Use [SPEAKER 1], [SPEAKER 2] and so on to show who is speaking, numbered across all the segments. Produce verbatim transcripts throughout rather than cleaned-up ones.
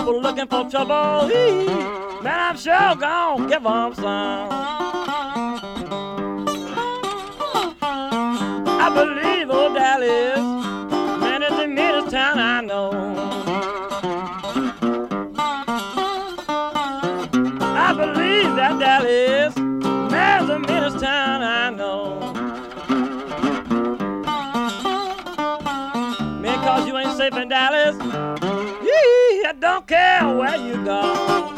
[SPEAKER 1] people looking for trouble, ee, man, I'm sure gonna give them some. I believe old Dallas, man, it's the meanest town I know. I believe that Dallas, man, it's the meanest town I know. Man, cause you ain't safe in Dallas, yee, I don't care where you go.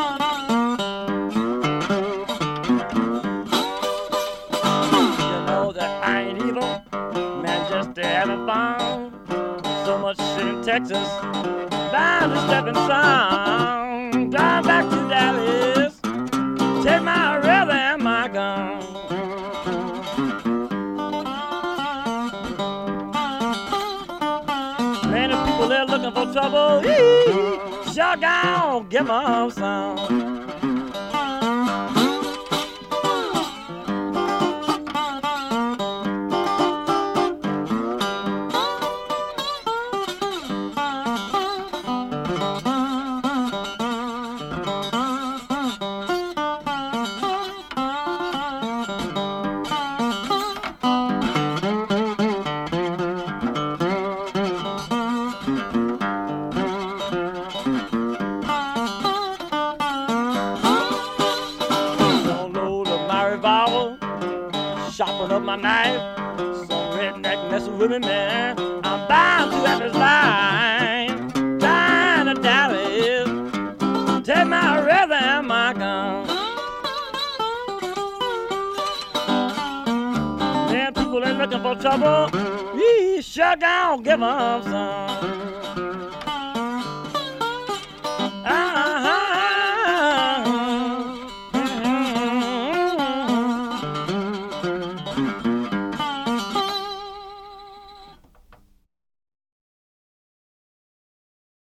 [SPEAKER 1] So much shit in Texas, bound to step in sound. Drive back to Dallas, take my river and my gun. Many people there looking for trouble, ee, sure gone, give them some. Shopping up my knife, some redneck messing with me, man. I'm bound to have his line. Dying to Dallas, take my river and my gun. Man, people ain't looking for trouble, we sure gon' give them some.